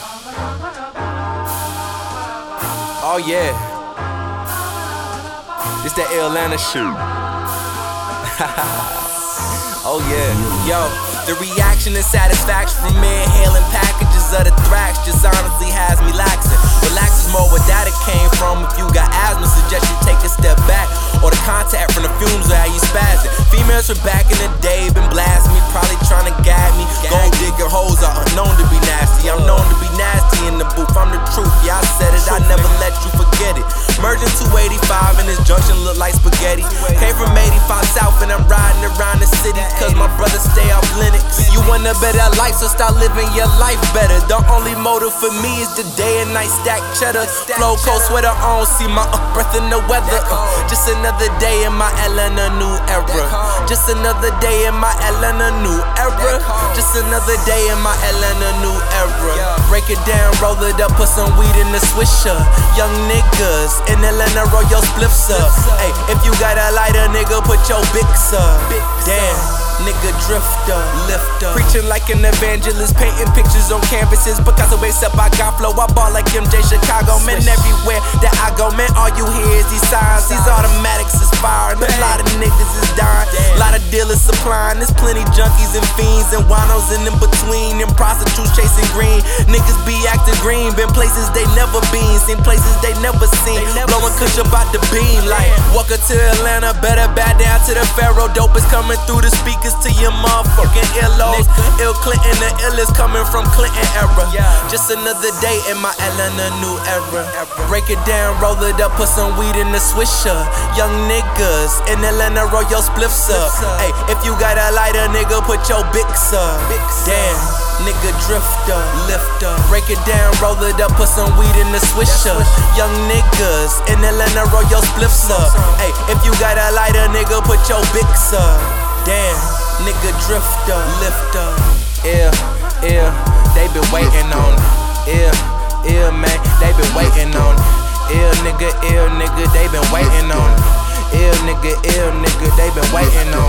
Oh yeah, it's that Atlanta shit. Oh yeah, yo, the reaction and satisfaction from me inhaling packages of the thrax just honestly has me laxing. Relax is more where that it came from. If you got asthma, suggest you take a step back, or the contact from the fumes or how you spazzing. Females from back in the day been blasting me, probably trying to gag me. Gold digger hoes are unknown to be nasty. I'm known to be nasty in the booth. I'm the truth, yeah, I said it, I never let you forget it. Merging 285 in this junction look like spaghetti. Came from 85 South and I'm riding around the city cause my brother stay off Linux. You want a better life, so start living your life better. The only motive for me is the day and night stack cheddar. Flow coat sweater on, see my breath in the weather. Just another day in my Atlanta new era. Just another day in my Atlanta new era. Just another day in my Atlanta new era. Break it down, roll it up, put some weed in the swisher. Young niggas in Atlanta, roll your spliffs up. Hey, if you got a lighter, nigga, put your Bics up. Damn, nigga drifter, lifter. Preaching like an evangelist, painting pictures on canvases. Picasso base up, I got flow, I ball like MJ Chicago. Man, everywhere that I go, man, all you hear is these signs. These automatics is firing, a lot of niggas is dying. A lot of dealers supplying, there's plenty junkies and fiends and winos in between, and prostitutes chasing green. Niggas be acting green, been places they never been, seen places they never seen. Blowing kush about the beam like welcome to Atlanta, better back down to the Pharaoh. Dope is coming through the speakers to your motherfucking earlobes. Ill Clinton, the illest coming from Clinton era. Just another day in my Atlanta new era. Break it down, roll it up, put some weed in the swisher. Young niggas in Atlanta, roll your spliffs up. Hey, if you got a lighter, nigga, put your Bics up. Damn, nigga drifter, lifter. Break it down, roll it up, put some weed in the swisher. Young niggas in Atlanta, roll your spliffs up. Hey, if you got a lighter, nigga, put your Bics up. Damn, nigga drifter, lifter. Yeah, they been waiting on it. Yeah, man, they been waiting on it. Ill nigga, they been waiting on it. Ill nigga, they been waiting on it.